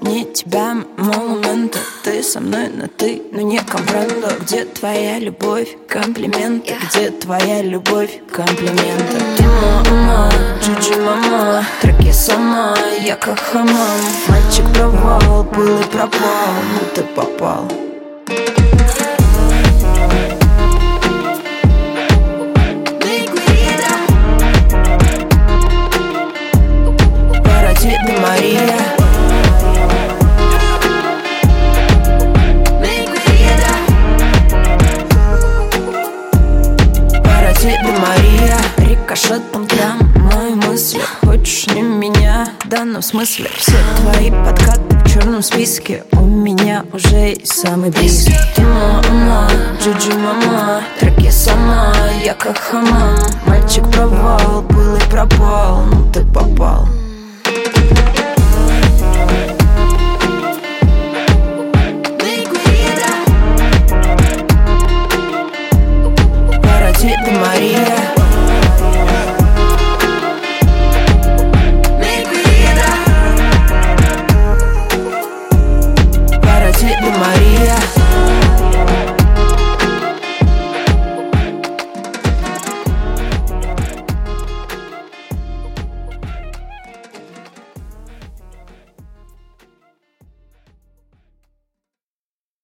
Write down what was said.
мне тебя монументы. Ты со мной на ты, но не компрендо. Где твоя любовь, комплименты? Где твоя любовь, комплименты? Ты мама, Джиджи мама, треки сама, я как хамам. Мальчик провал, был и пропал, ну ты попал. Парадида Мария. Парадида Мария. Рикошетом там мои мысли. Хочешь не меня, в данном смысле. Все твои подкаты в черном списке. У меня уже есть самый близкий. Ты мама, Джиджи мама, треки сама, я как хамам. Мальчик провал, был и пропал, ну ты попал.